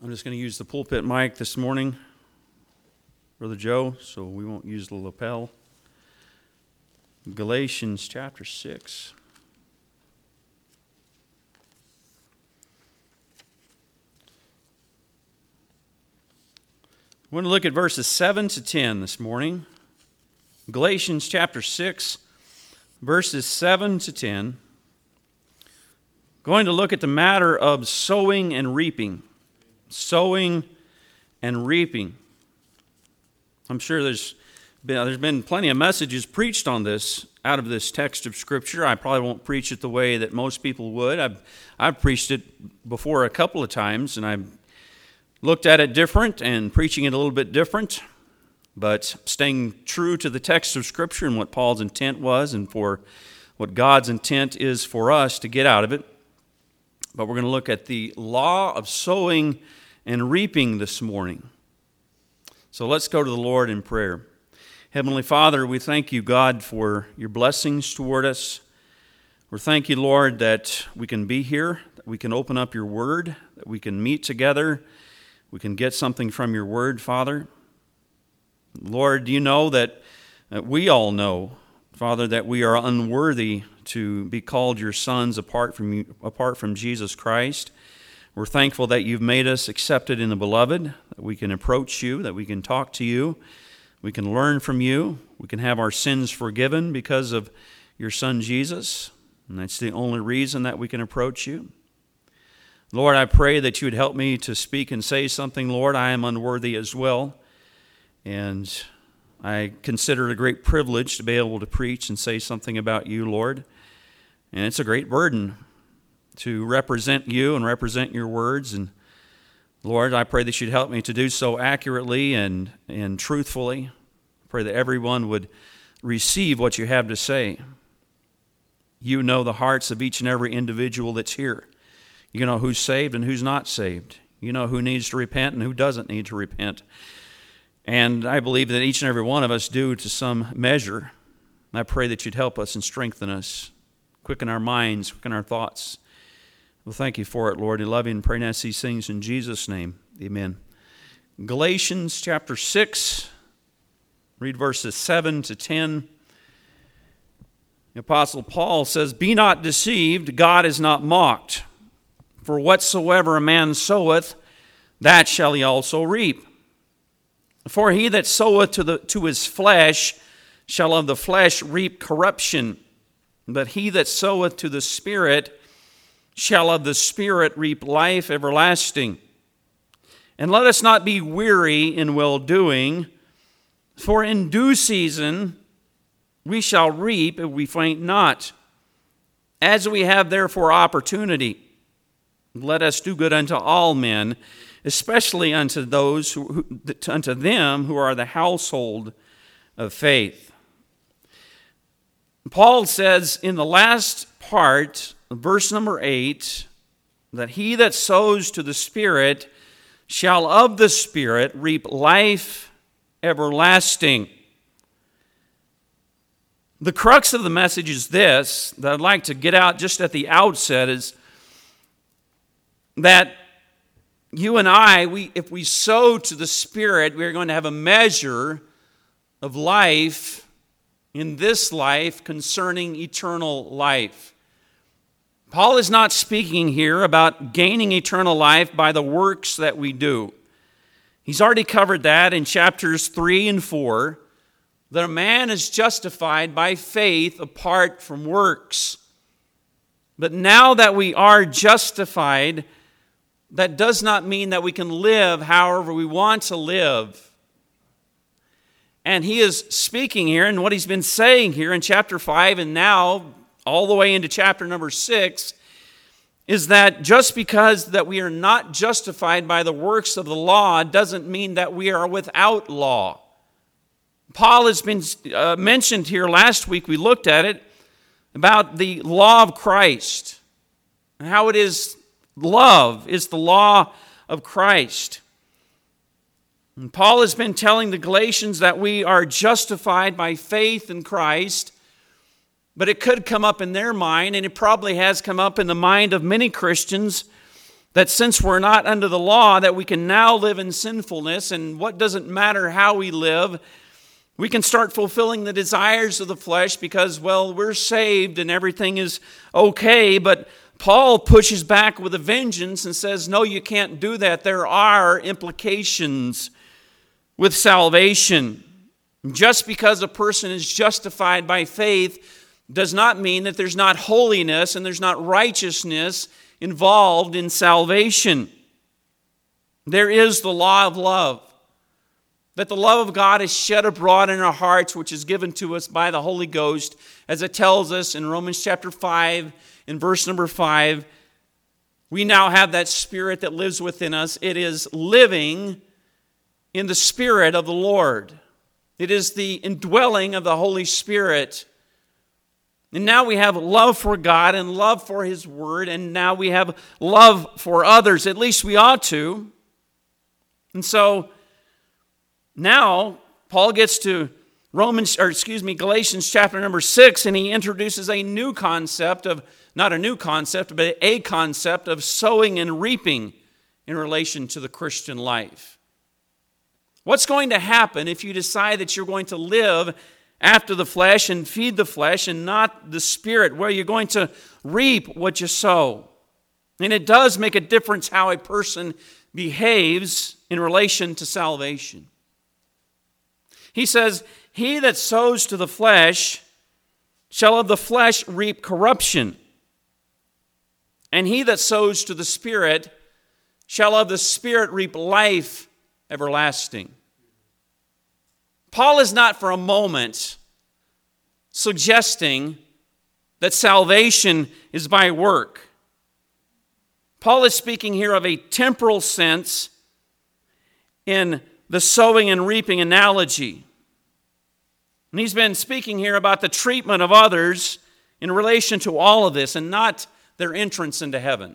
I'm just going to use the pulpit mic this morning, Brother Joe, so we won't use the lapel. Galatians chapter 6. We're going to look at verses 7 to 10 this morning. Galatians chapter 6, verses 7 to 10. Going to look at the matter of sowing and reaping. Sowing and reaping. I'm sure there's been plenty of messages preached on this out of this text of Scripture. I probably won't preach it the way that most people would. I've preached it before a couple of times, and I've looked at it different and preaching it a little bit different, but staying true to the text of Scripture and what Paul's intent was and for what God's intent is for us to get out of it. But we're going to look at the law of sowing and reaping this morning. So let's go to the Lord in prayer. Heavenly Father, we thank you, God, for your blessings toward us. We thank you, Lord, that we can be here, that we can open up your word, that we can meet together, we can get something from your word, Father. Lord, you know that we all know, Father, that we are unworthy to be called your sons apart from Jesus Christ. We're thankful that you've made us accepted in the Beloved, that we can approach you, that we can talk to you, we can learn from you, we can have our sins forgiven because of your Son Jesus, and that's the only reason that we can approach you. Lord, I pray that you would help me to speak and say something. Lord, I am unworthy as well, and I consider it a great privilege to be able to preach and say something about you, Lord, and it's a great burden to represent you and represent your words. And Lord, I pray that you'd help me to do so accurately and truthfully. I pray that everyone would receive what you have to say. You know the hearts of each and every individual that's here. You know who's saved and who's not saved. You know who needs to repent and who doesn't need to repent. And I believe that each and every one of us do to some measure. I pray that you'd help us and strengthen us, quicken our minds, quicken our thoughts. Well, thank you for it, Lord. I love you and pray and ask these things in Jesus' name. Amen. Galatians chapter 6, read verses 7 to 10. The Apostle Paul says, "Be not deceived, God is not mocked. For whatsoever a man soweth, that shall he also reap. For he that soweth to his flesh shall of the flesh reap corruption. But he that soweth to the Spirit shall of the Spirit reap life everlasting. And let us not be weary in well-doing, for in due season we shall reap if we faint not. As we have therefore opportunity, let us do good unto all men, especially unto those unto them who are the household of faith." Paul says in the last part, verse number 8, that he that sows to the Spirit shall of the Spirit reap life everlasting. The crux of the message is this, that I'd like to get out just at the outset, is that you and I, if we sow to the Spirit, we're going to have a measure of life in this life concerning eternal life. Paul is not speaking here about gaining eternal life by the works that we do. He's already covered that in chapters 3 and 4, that a man is justified by faith apart from works. But now that we are justified, that does not mean that we can live however we want to live. And he is speaking here, and what he's been saying here in chapter 5 and now all the way into chapter number 6 is that just because that we are not justified by the works of the law doesn't mean that we are without law. Paul has been mentioned here last week. We looked at it about the law of Christ and how it is love is the law of Christ. And Paul has been telling the Galatians that we are justified by faith in Christ, but it could come up in their mind, and it probably has come up in the mind of many Christians, that since we're not under the law, that we can now live in sinfulness, and what doesn't matter how we live, we can start fulfilling the desires of the flesh because, well, we're saved and everything is okay. But Paul pushes back with a vengeance and says, no, you can't do that. There are implications with salvation. Just because a person is justified by faith does not mean that there's not holiness and there's not righteousness involved in salvation. There is the law of love, that the love of God is shed abroad in our hearts, which is given to us by the Holy Ghost, as it tells us in Romans chapter 5, in verse number 5. We now have that Spirit that lives within us. It is living in the Spirit of the Lord. It is the indwelling of the Holy Spirit. And now we have love for God and love for His Word, and now we have love for others. At least we ought to. And so now Paul gets to Galatians chapter number 6, and he introduces a new concept of, not a new concept, but a concept of sowing and reaping in relation to the Christian life. What's going to happen if you decide that you're going to live after the flesh and feed the flesh and not the Spirit, where you're going to reap what you sow? And it does make a difference how a person behaves in relation to salvation. He says, he that sows to the flesh shall of the flesh reap corruption, and he that sows to the Spirit shall of the Spirit reap life everlasting. Paul is not for a moment suggesting that salvation is by work. Paul is speaking here of a temporal sense in the sowing and reaping analogy. And he's been speaking here about the treatment of others in relation to all of this and not their entrance into heaven.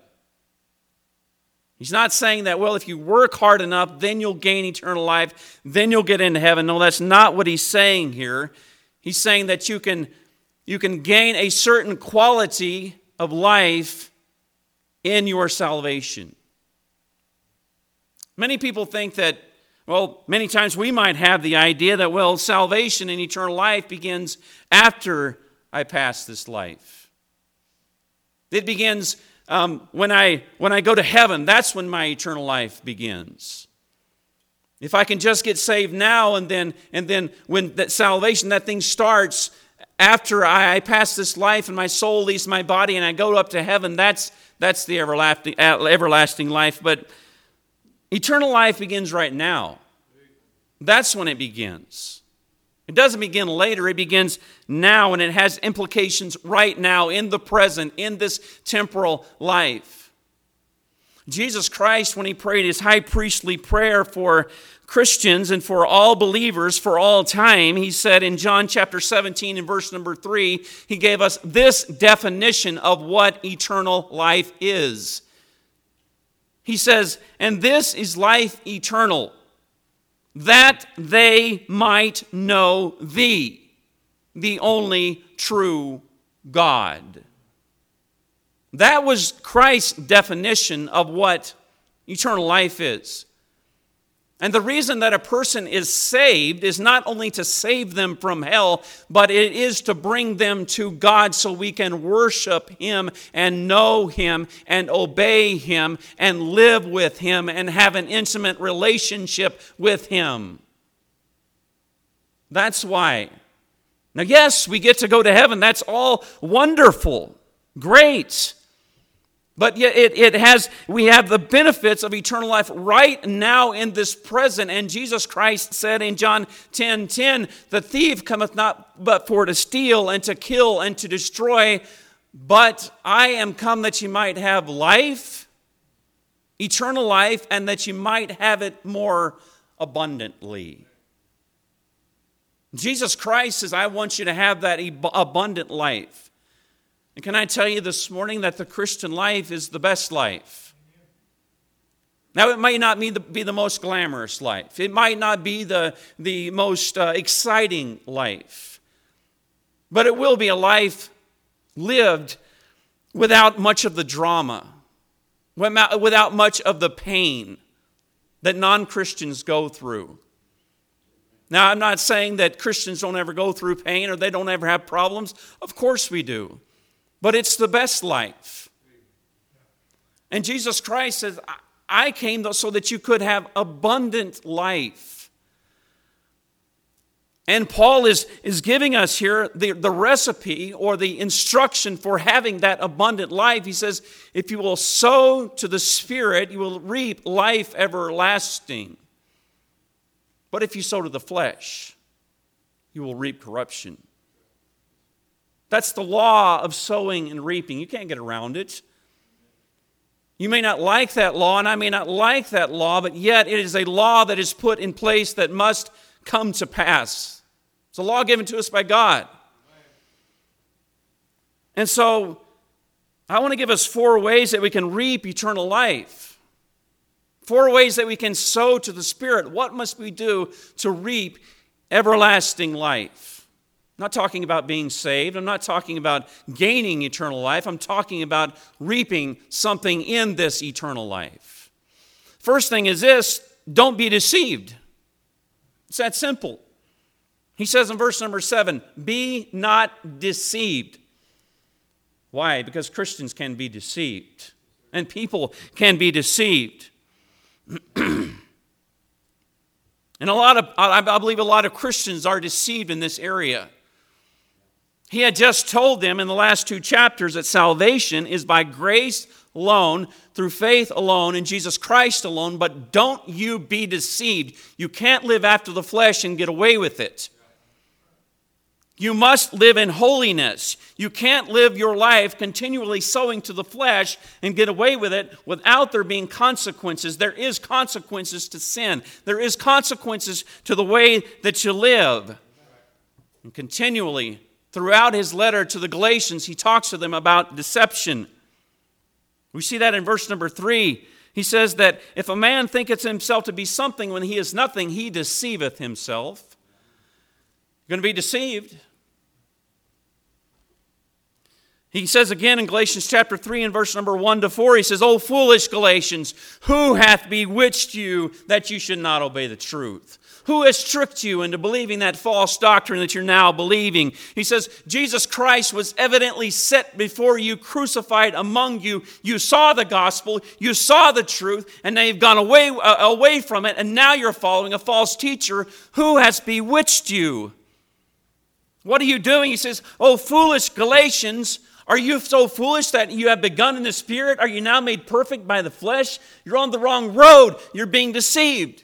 He's not saying that, well, if you work hard enough, then you'll gain eternal life, then you'll get into heaven. No, that's not what he's saying here. He's saying that you can gain a certain quality of life in your salvation. Many people think that, well, many times we might have the idea that, well, salvation and eternal life begins after I pass this life. It begins when I go to heaven. That's when my eternal life begins. If I can just get saved now and then when that salvation, that thing starts after I pass this life and my soul leaves my body and I go up to heaven, that's the everlasting life. But eternal life begins right now. That's when it begins. It doesn't begin later. It begins now, and it has implications right now, in the present, in this temporal life. Jesus Christ, when he prayed his high priestly prayer for Christians and for all believers for all time, he said in John chapter 17 and verse number 3, he gave us this definition of what eternal life is. He says, "And this is life eternal, that they might know thee, the only true God." That was Christ's definition of what eternal life is. And the reason that a person is saved is not only to save them from hell, but it is to bring them to God so we can worship Him and know Him and obey Him and live with Him and have an intimate relationship with Him. That's why. Now, yes, we get to go to heaven. That's all wonderful, great. But yet we have the benefits of eternal life right now in this present. And Jesus Christ said in John 10:10, "The thief cometh not but for to steal and to kill and to destroy, but I am come that you might have life, eternal life, and that you might have it more abundantly." Jesus Christ says, I want you to have that abundant life. And can I tell you this morning that the Christian life is the best life? Now, it might not be the most glamorous life. It might not be the most exciting life. But it will be a life lived without much of the drama. without much of the pain that non-Christians go through. Now, I'm not saying that Christians don't ever go through pain or they don't ever have problems. Of course we do. But it's the best life. And Jesus Christ says, I came so that you could have abundant life. And Paul is giving us here the recipe or the instruction for having that abundant life. He says, if you will sow to the Spirit, you will reap life everlasting. But if you sow to the flesh, you will reap corruption. That's the law of sowing and reaping. You can't get around it. You may not like that law, and I may not like that law, but yet it is a law that is put in place that must come to pass. It's a law given to us by God. And so, I want to give us 4 ways that we can reap eternal life. 4 ways that we can sow to the Spirit. What must we do to reap everlasting life? I'm not talking about being saved. I'm not talking about gaining eternal life. I'm talking about reaping something in this eternal life. First thing is this: don't be deceived. It's that simple. He says in verse number 7, be not deceived. Why? Because Christians can be deceived. And people can be deceived. And I believe a lot of Christians are deceived in this area. He had just told them in the last 2 chapters that salvation is by grace alone, through faith alone, in Jesus Christ alone, but don't you be deceived. You can't live after the flesh and get away with it. You must live in holiness. You can't live your life continually sowing to the flesh and get away with it without there being consequences. There is consequences to sin. There is consequences to the way that you live. And continually, throughout his letter to the Galatians, he talks to them about deception. We see that in verse number 3. He says that if a man thinketh himself to be something when he is nothing, he deceiveth himself. You're going to be deceived. He says again in Galatians chapter 3 and verse number 1-4, he says, O foolish Galatians, who hath bewitched you that you should not obey the truth? Who has tricked you into believing that false doctrine that you're now believing? He says, Jesus Christ was evidently set before you, crucified among you. You saw the gospel, you saw the truth, and now you've gone away from it, and now you're following a false teacher. Who has bewitched you? What are you doing? He says, O foolish Galatians, are you so foolish that you have begun in the Spirit? Are you now made perfect by the flesh? You're on the wrong road. You're being deceived.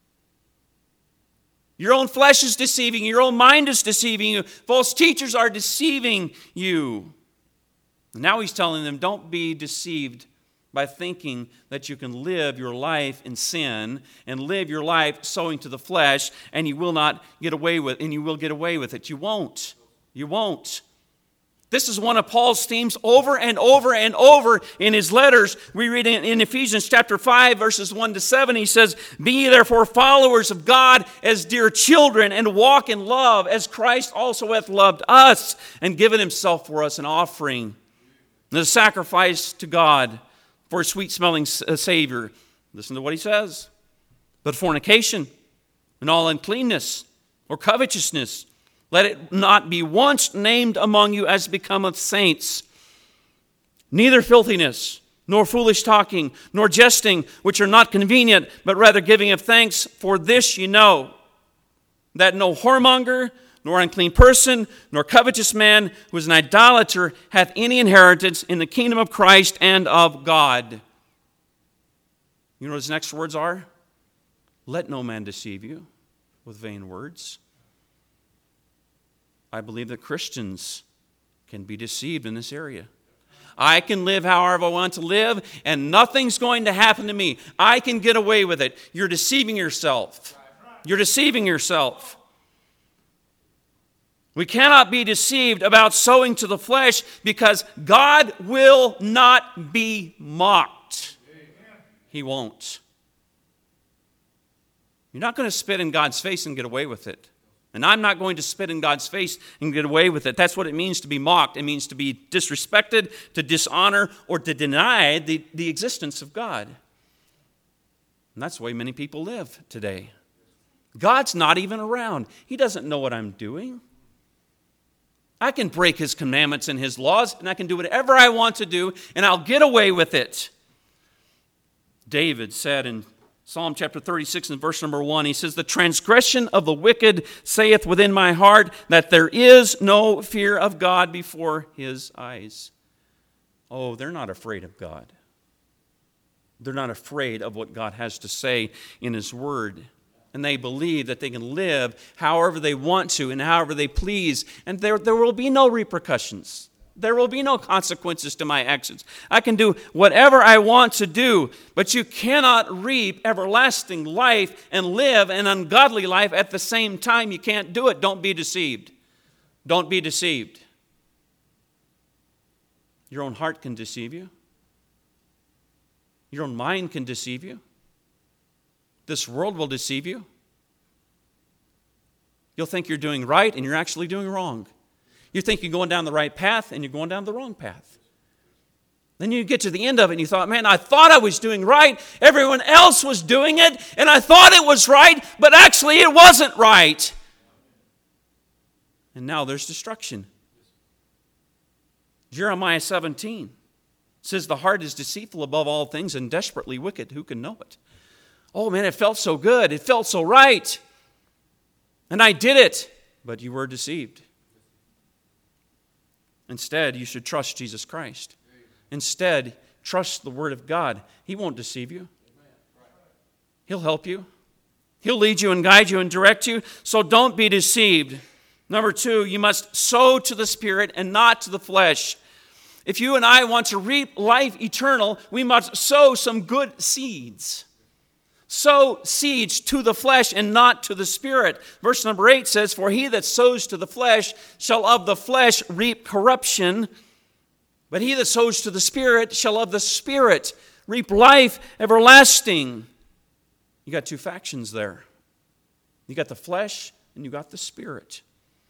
Your own flesh is deceiving you. Your own mind is deceiving you. False teachers are deceiving you. And now he's telling them, don't be deceived by thinking that you can live your life in sin and live your life sowing to the flesh, and you will not get away with, and you will get away with it. You won't. You won't. This is one of Paul's themes over and over and over in his letters. We read in Ephesians chapter 5, verses 1-7, he says, Be ye therefore followers of God as dear children, and walk in love, as Christ also hath loved us, and given himself for us an offering, and a sacrifice to God for a sweet-smelling Savior. Listen to what he says. But fornication, and all uncleanness, or covetousness, let it not be once named among you as becometh saints. Neither filthiness, nor foolish talking, nor jesting, which are not convenient, but rather giving of thanks. For this ye know, that no whoremonger, nor unclean person, nor covetous man, who is an idolater, hath any inheritance in the kingdom of Christ and of God. You know what his next words are? Let no man deceive you with vain words. I believe that Christians can be deceived in this area. I can live however I want to live, and nothing's going to happen to me. I can get away with it. You're deceiving yourself. You're deceiving yourself. We cannot be deceived about sowing to the flesh, because God will not be mocked. He won't. You're not going to spit in God's face and get away with it. And I'm not going to spit in God's face and get away with it. That's what it means to be mocked. It means to be disrespected, to dishonor, or to deny the existence of God. And that's the way many people live today. God's not even around. He doesn't know what I'm doing. I can break His commandments and His laws, and I can do whatever I want to do, and I'll get away with it. David said in Psalm chapter 36 and verse number 1, he says, "The transgression of the wicked saith within my heart that there is no fear of God before His eyes." Oh, they're not afraid of God. They're not afraid of what God has to say in His Word. And they believe that they can live however they want to and however they please. And there will be no repercussions. There will be no consequences to my actions. I can do whatever I want to do, but you cannot reap everlasting life and live an ungodly life at the same time. You can't do it. Don't be deceived. Don't be deceived. Your own heart can deceive you. Your own mind can deceive you. This world will deceive you. You'll think you're doing right, and you're actually doing wrong. You think you're going down the right path, and you're going down the wrong path. Then you get to the end of it, and you thought, man, I thought I was doing right. Everyone else was doing it, and I thought it was right, but actually it wasn't right. And now there's destruction. Jeremiah 17 says, "The heart is deceitful above all things and desperately wicked. Who can know it?" Oh man, it felt so good. It felt so right. And I did it. But you were deceived. Instead, you should trust Jesus Christ. Instead, trust the Word of God. He won't deceive you. He'll help you. He'll lead you and guide you and direct you. So don't be deceived. Number 2, you must sow to the Spirit and not to the flesh. If you and I want to reap life eternal, we must sow some good seeds. Sow seeds to the flesh and not to the Spirit. Verse number 8 says, "For he that sows to the flesh shall of the flesh reap corruption, but he that sows to the Spirit shall of the Spirit reap life everlasting." You got two factions there. You got the flesh and you got the Spirit.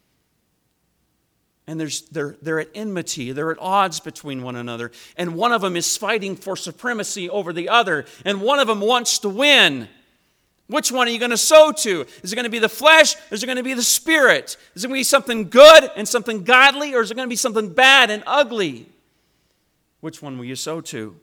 And they're at enmity. They're at odds between one another. And one of them is fighting for supremacy over the other. And one of them wants to win. Which one are you going to sow to? Is it going to be the flesh or is it going to be the Spirit? Is it going to be something good and something godly, or is it going to be something bad and ugly? Which one will you sow to?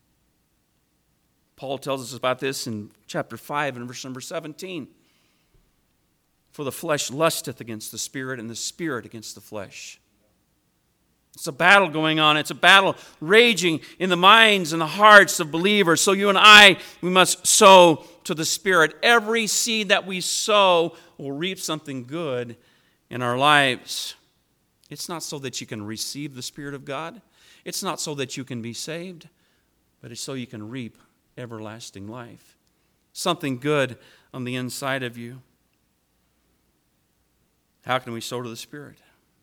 Paul tells us about this in chapter 5 and verse number 17. "For the flesh lusteth against the Spirit, and the Spirit against the flesh." It's a battle going on. It's a battle raging in the minds and the hearts of believers. So you and I, we must sow to the Spirit. Every seed that we sow will reap something good in our lives. It's not so that you can receive the Spirit of God. It's not so that you can be saved, but it's so you can reap everlasting life. Something good on the inside of you. How can we sow to the Spirit?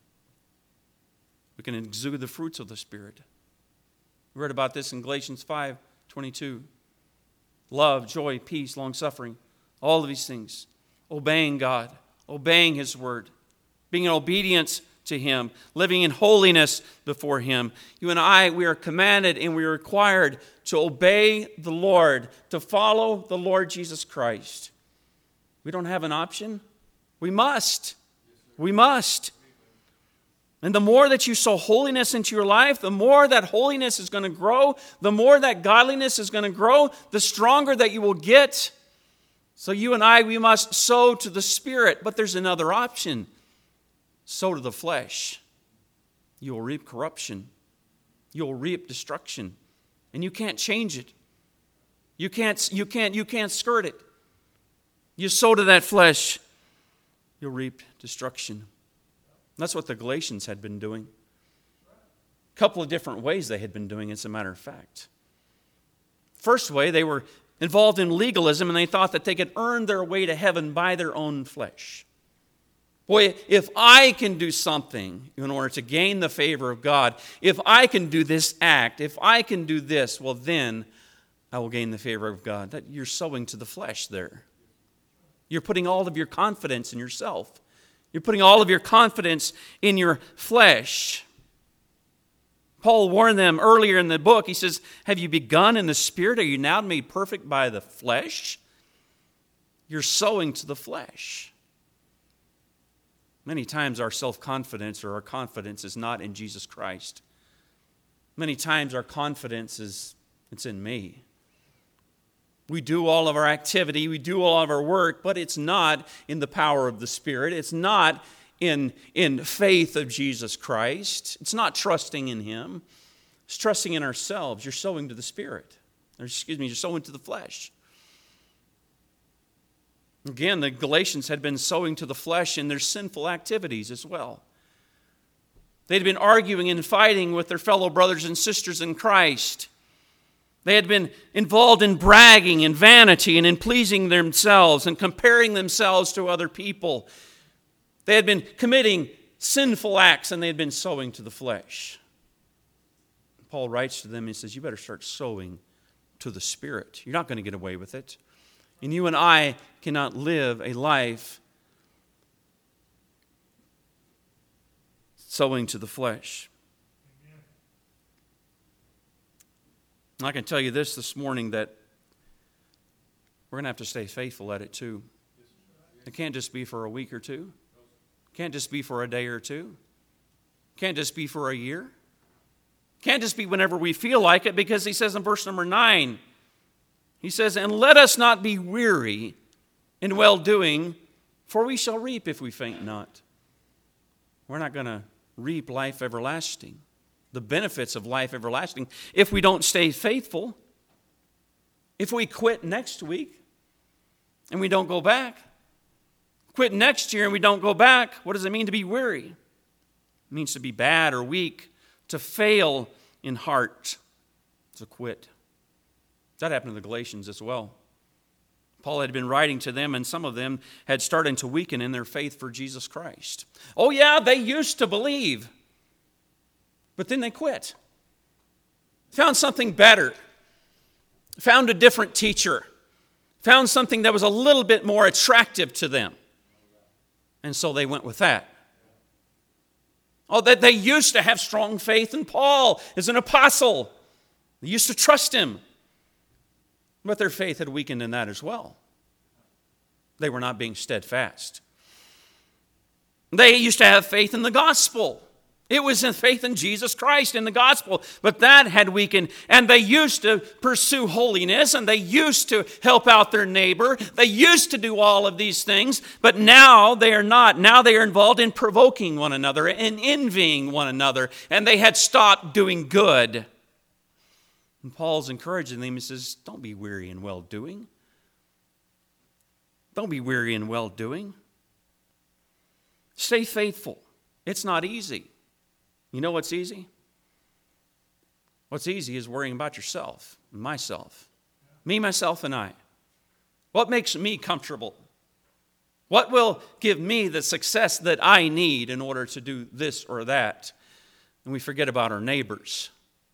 We can exude the fruits of the Spirit. We read about this in Galatians 5:22. Love, joy, peace, long-suffering, all of these things. Obeying God, obeying His Word, being in obedience to Him, living in holiness before Him. You and I, we are commanded and we are required to obey the Lord, to follow the Lord Jesus Christ. We don't have an option. We must. We must. And the more that you sow holiness into your life, the more that holiness is going to grow, the more that godliness is going to grow, the stronger that you will get. So you and I, we must sow to the Spirit. But there's another option. Sow to the flesh. You will reap corruption. You will reap destruction. And you can't change it. You can't skirt it. You sow to that flesh, you'll reap destruction. That's what the Galatians had been doing. A couple of different ways they had been doing it, as a matter of fact. First way, they were involved in legalism, and they thought that they could earn their way to heaven by their own flesh. Boy, if I can do something in order to gain the favor of God, if I can do this act, if I can do this, well then I will gain the favor of God. You're sowing to the flesh there. You're putting all of your confidence in yourself. You're putting all of your confidence in your flesh. Paul warned them earlier in the book. He says, have you begun in the Spirit? Are you now made perfect by the flesh? You're sowing to the flesh. Many times our self-confidence or our confidence is not in Jesus Christ. Many times our confidence it's in me. We do all of our activity, we do all of our work, but it's not in the power of the Spirit. It's not in faith of Jesus Christ. It's not trusting in Him. It's trusting in ourselves. You're sowing to the Spirit. You're sowing to the flesh. Again, the Galatians had been sowing to the flesh in their sinful activities as well. They'd been arguing and fighting with their fellow brothers and sisters in Christ. They had been involved in bragging and vanity and in pleasing themselves and comparing themselves to other people. They had been committing sinful acts and they had been sowing to the flesh. Paul writes to them, he says, you better start sowing to the Spirit. You're not going to get away with it. And you and I cannot live a life sowing to the flesh. I can tell you this morning that we're going to have to stay faithful at it too. It can't just be for a week or two. It can't just be for a day or two. It can't just be for a year. It can't just be whenever we feel like it, because he says in verse number 9, he says, and let us not be weary in well-doing, for we shall reap if we faint not. We're not going to reap life everlasting, the benefits of life everlasting, if we don't stay faithful. If we quit next week and we don't go back, quit next year and we don't go back, what does it mean to be weary? It means to be bad or weak, to fail in heart, to quit. That happened to the Galatians as well. Paul had been writing to them, and some of them had started to weaken in their faith for Jesus Christ. Oh yeah, they used to believe, but then they quit. Found something better. Found a different teacher. Found something that was a little bit more attractive to them. And so they went with that. Oh, that they used to have strong faith in Paul as an apostle. They used to trust him. But their faith had weakened in that as well. They were not being steadfast. They used to have faith in the gospel. It was in faith in Jesus Christ, in the gospel. But that had weakened. And they used to pursue holiness. And they used to help out their neighbor. They used to do all of these things. But now they are not. Now they are involved in provoking one another and envying one another. And they had stopped doing good. And Paul's encouraging them. He says, don't be weary in well-doing. Don't be weary in well-doing. Stay faithful. It's not easy. You know what's easy? What's easy is worrying about yourself and myself. Me, myself, and I. What makes me comfortable? What will give me the success that I need in order to do this or that? And we forget about our neighbors.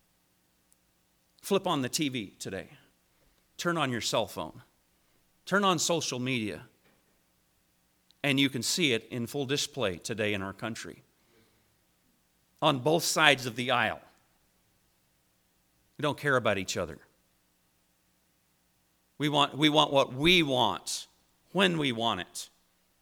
Flip on the TV today. Turn on your cell phone. Turn on social media. And you can see it in full display today in our country. On both sides of the aisle. We don't care about each other. We want what we want, when we want it.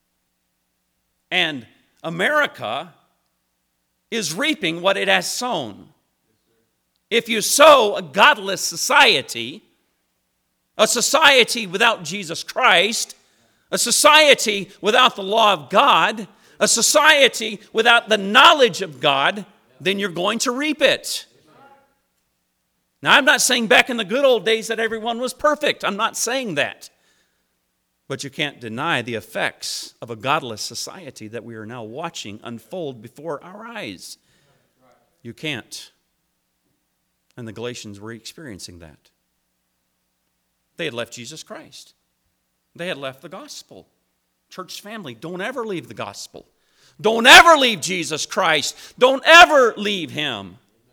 And America is reaping what it has sown. If you sow a godless society, a society without Jesus Christ, a society without the law of God, a society without the knowledge of God, then you're going to reap it. Now, I'm not saying back in the good old days that everyone was perfect. I'm not saying that. But you can't deny the effects of a godless society that we are now watching unfold before our eyes. You can't. And the Galatians were experiencing that. They had left Jesus Christ. They had left the gospel. Church family, don't ever leave the gospel. Don't ever leave Jesus Christ. Don't ever leave Him.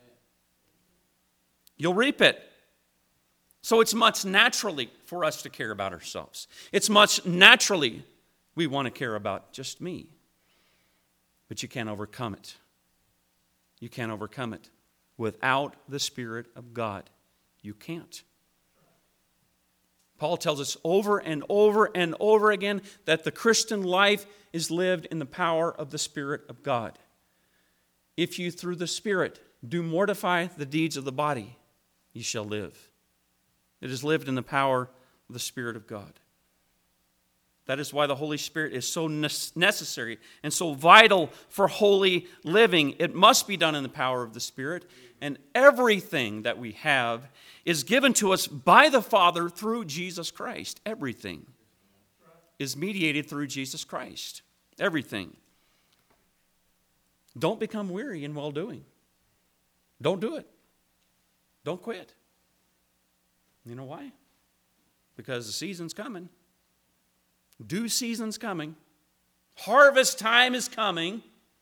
You'll reap it. So it's much naturally for us to care about ourselves. It's much naturally we want to care about just me. but you can't overcome it. You can't overcome it. Without the Spirit of God, you can't. Paul tells us over and over and over again that the Christian life is lived in the power of the Spirit of God. If you through the Spirit do mortify the deeds of the body, ye shall live. It is lived in the power of the Spirit of God. That is why the Holy Spirit is so necessary and so vital for holy living. It must be done in the power of the Spirit. And everything that we have is given to us by the Father through Jesus Christ. Everything is mediated through Jesus Christ. Everything. Don't become weary in well-doing. Don't do it. Don't quit. You know why? Because the season's coming. Due season's coming. Harvest time is coming.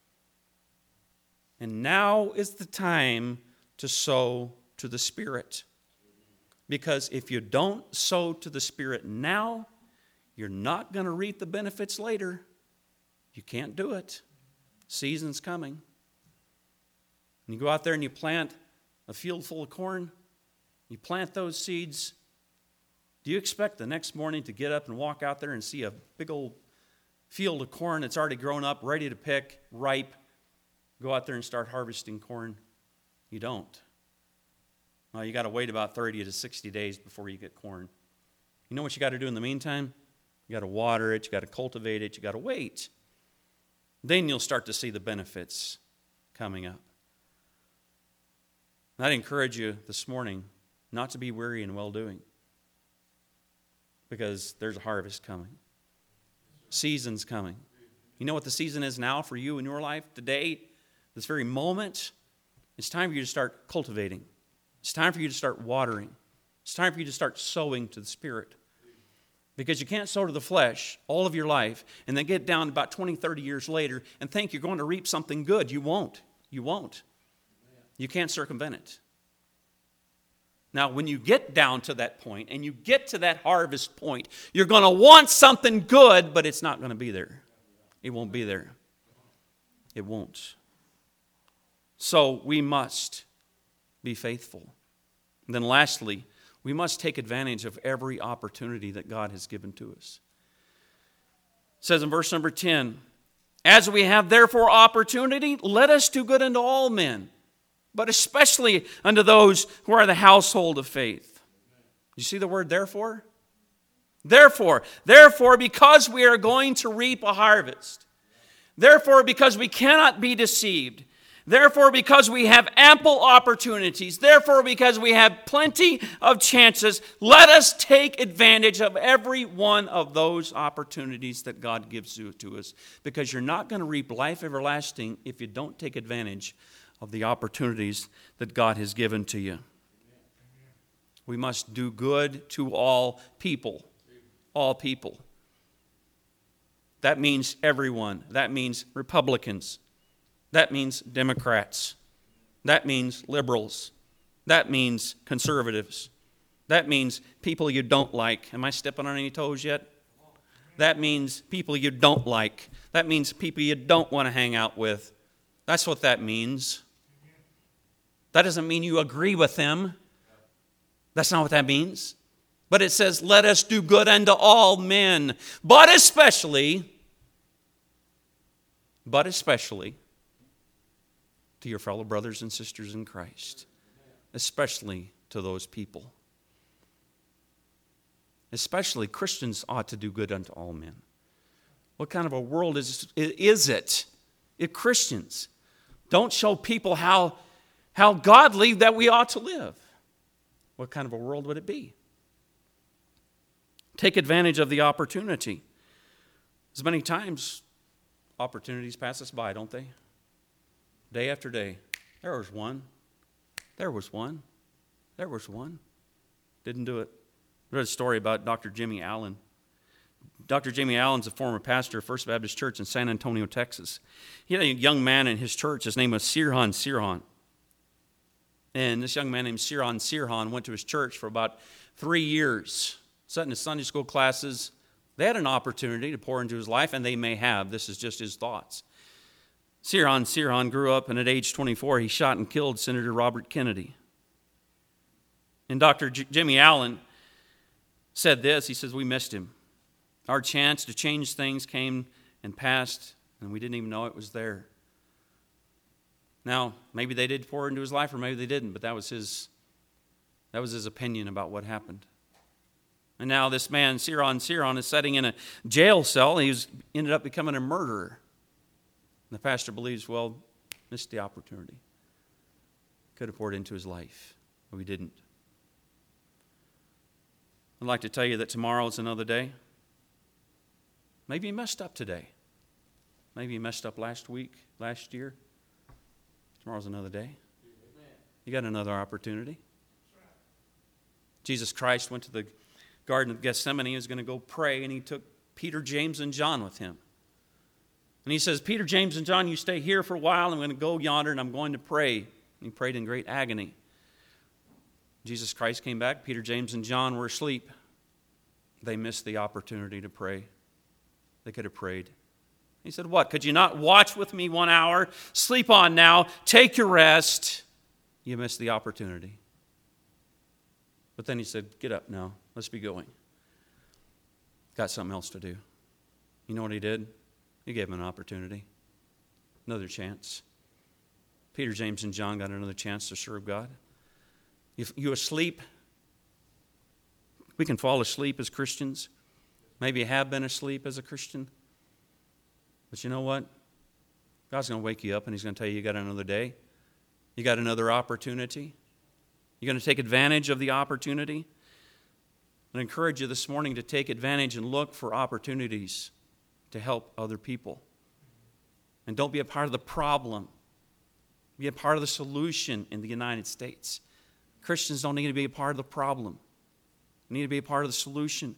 And now is the time to sow to the Spirit. Because if you don't sow to the Spirit now, you're not going to reap the benefits later. You can't do it. Season's coming. And you go out there and you plant a field full of corn. You plant those seeds. Do you expect the next morning to get up and walk out there and see a big old field of corn that's already grown up, ready to pick, ripe? Go out there and start harvesting corn? You don't. Well, you got to wait about 30 to 60 days before you get corn. You know what you got to do in the meantime? You got to water it, you got to cultivate it, you got to wait. Then you'll start to see the benefits coming up. And I'd encourage you this morning not to be weary in well-doing, because there's a harvest coming. Season's coming. You know what the season is now for you in your life today? This very moment, it's time for you to start cultivating. It's time for you to start watering. It's time for you to start sowing to the Spirit. Because you can't sow to the flesh all of your life and then get down about 20, 30 years later and think you're going to reap something good. You won't. You won't. You can't circumvent it. Now, when you get down to that point and you get to that harvest point, you're going to want something good, but it's not going to be there. It won't be there. It won't. So we must be faithful. And then lastly, we must take advantage of every opportunity that God has given to us. It says in verse number 10, as we have therefore opportunity, let us do good unto all men, but especially unto those who are the household of faith. You see the word therefore? Therefore, because we are going to reap a harvest. Therefore, because we cannot be deceived. Therefore, because we have ample opportunities. Therefore, because we have plenty of chances, let us take advantage of every one of those opportunities that God gives to us. Because you're not going to reap life everlasting if you don't take advantage of the opportunities that God has given to you. We must do good to all people. All people. That means everyone. That means Republicans. That means Democrats. That means liberals. That means conservatives. That means people you don't like. Am I stepping on any toes yet? That means people you don't like. That means people you don't want to hang out with. That's what that means. That doesn't mean you agree with them. That's not what that means. But it says, let us do good unto all men, but especially to your fellow brothers and sisters in Christ, especially to those people. Especially Christians ought to do good unto all men. What kind of a world is it if Christians don't show people how godly that we ought to live? What kind of a world would it be? Take advantage of the opportunity. As many times, opportunities pass us by, don't they? Day after day. There was one. There was one. There was one. Didn't do it. I read a story about Dr. Jimmy Allen. Dr. Jimmy Allen's a former pastor of First Baptist Church in San Antonio, Texas. He had a young man in his church. His name was Sirhan. And this young man named Sirhan went to his church for about 3 years. Sat in his Sunday school classes. They had an opportunity to pour into his life, and they may have. This is just his thoughts. Sirhan grew up, and at age 24, he shot and killed Senator Robert Kennedy. And Dr. Jimmy Allen said this. He says, we missed him. Our chance to change things came and passed, and we didn't even know it was there. Now, maybe they did pour into his life, or maybe they didn't, but that was his opinion about what happened. And now this man, Sirhan, is sitting in a jail cell. He ended up becoming a murderer. And the pastor believes, well, missed the opportunity. Could have poured into his life, but we didn't. I'd like to tell you that tomorrow is another day. Maybe you messed up today. Maybe you messed up last week, last year. Tomorrow's another day. You got another opportunity. Jesus Christ went to the Garden of Gethsemane. He was going to go pray, and he took Peter, James, and John with him. And he says, Peter, James, and John, you stay here for a while. I'm going to go yonder, and I'm going to pray. And he prayed in great agony. Jesus Christ came back. Peter, James, and John were asleep. They missed the opportunity to pray. They could have prayed. He said, what? Could you not watch with me 1 hour? Sleep on now. Take your rest. You missed the opportunity. But then he said, get up now. Let's be going. Got something else to do. You know what he did? He gave him an opportunity. Another chance. Peter, James, and John got another chance to serve God. If you're asleep, we can fall asleep as Christians. Maybe you have been asleep as a Christian. But you know what? God's going to wake you up and he's going to tell you got another day. You got another opportunity. You're going to take advantage of the opportunity. I encourage you this morning to take advantage and look for opportunities to help other people. And don't be a part of the problem. Be a part of the solution in the United States. Christians don't need to be a part of the problem. They need to be a part of the solution.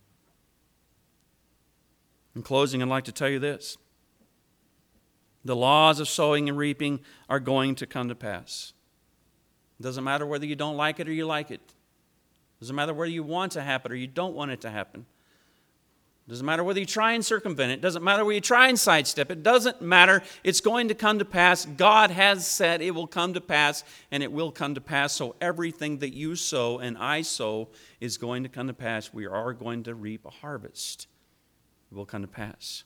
In closing, I'd like to tell you this. The laws of sowing and reaping are going to come to pass. It doesn't matter whether you don't like it or you like it. It doesn't matter whether you want it to happen or you don't want it to happen. It doesn't matter whether you try and circumvent it. It doesn't matter whether you try and sidestep it. It doesn't matter. It's going to come to pass. God has said it will come to pass, and it will come to pass. So everything that you sow and I sow is going to come to pass. We are going to reap a harvest. It will come to pass.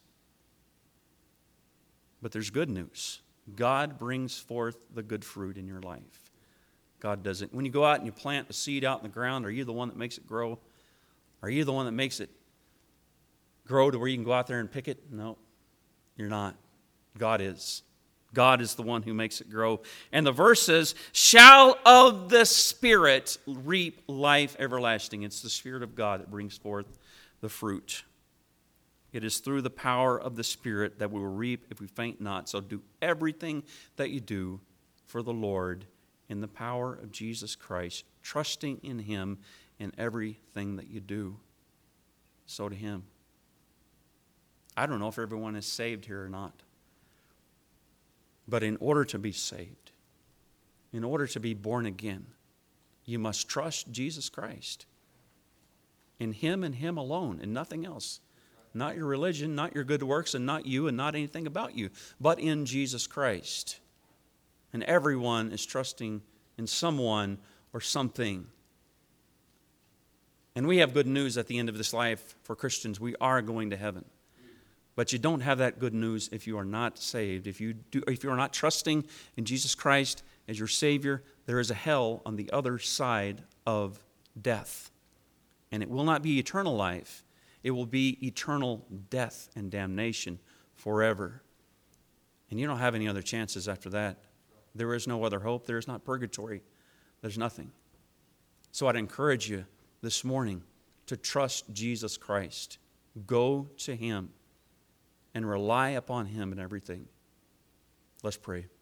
But there's good news. God brings forth the good fruit in your life. God doesn't. When you go out and you plant a seed out in the ground, are you the one that makes it grow? Are you the one that makes it grow to where you can go out there and pick it? No, you're not. God is. God is the one who makes it grow. And the verse says, shall of the Spirit reap life everlasting. It's the Spirit of God that brings forth the fruit. It is through the power of the Spirit that we will reap if we faint not. So do everything that you do for the Lord in the power of Jesus Christ, trusting in Him in everything that you do. So to Him. I don't know if everyone is saved here or not. But in order to be saved, in order to be born again, you must trust Jesus Christ. In Him and Him alone, and nothing else. Not your religion, not your good works, and not you, and not anything about you, but in Jesus Christ. And everyone is trusting in someone or something. And we have good news at the end of this life for Christians. We are going to heaven. But you don't have that good news if you are not saved. If you are not trusting in Jesus Christ as your Savior, there is a hell on the other side of death. And it will not be eternal life. It will be eternal death and damnation forever. And you don't have any other chances after that. There is no other hope. There is not purgatory. There's nothing. So I'd encourage you this morning to trust Jesus Christ. Go to Him and rely upon Him in everything. Let's pray.